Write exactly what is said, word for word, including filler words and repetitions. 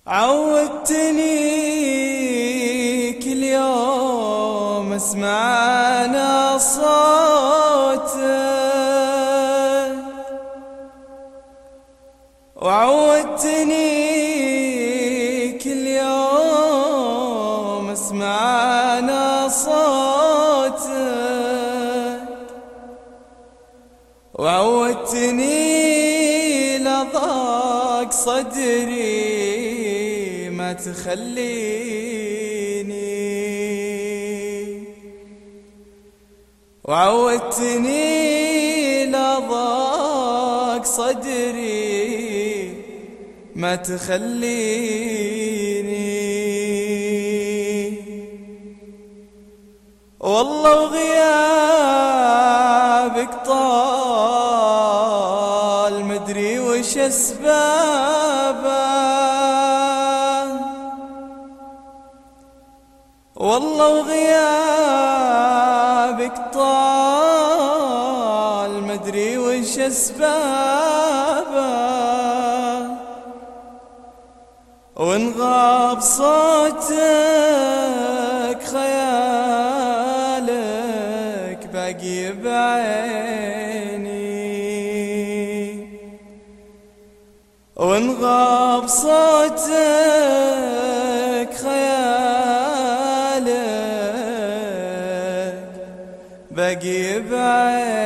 عودتني كل يوم اسمع انا صوتك، وعودتني كل يوم اسمع انا صوتك، وعودتني لضاق صدري ما تخليني، وعودتني لضاق صدري ما تخليني. والله وغيابك طال مدري وش اسبابه، والله وغيابك طال مدري وش اسبابه، وان غاب صوتك خيالك باقي بعيني، وان غاب صوتك خيالك باقي بعيني.